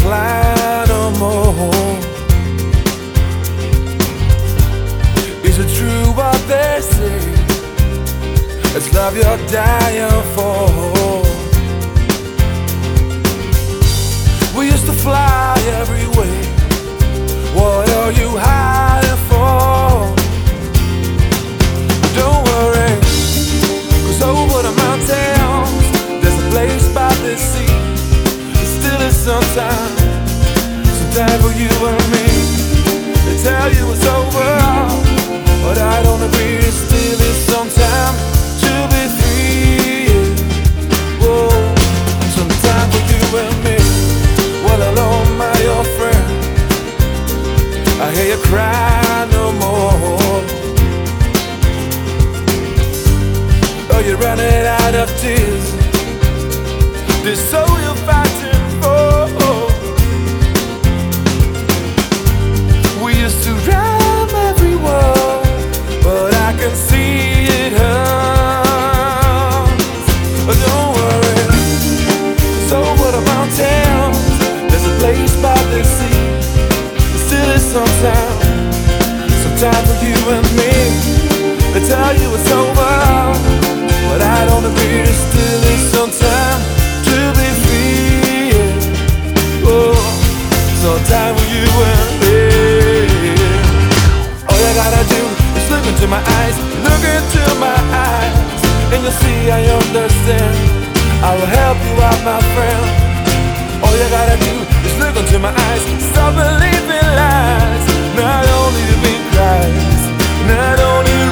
fly no more. Is it true what they say? It's love you're dying for. We used to fly every way. What are you hiding for? Don't worry, 'cause over the mountains there's a place by the sea. It still is sometime for you and me. They tell you it's over, but I don't agree. It still is sometime to be free. Whoa, sometime for you and me. Well, hello, my old friend, I hear you cry no more. Oh, you're running out of tears. This soul you're fighting for. We used to rhyme every word, but I can see it hurts. But don't worry, 'cause over the mountains there's a place by the sea. Still is sometime for you and me. They tell you it's over, but I don't agree. There still is sometime to be free. Oh, sometime for you and me. All you gotta do is look into my eyes, look into my eyes, and you'll see I understand. I will help you out, my friend. All you gotta do is look into my eyes, stop believing lies. Not only to be Christ, not only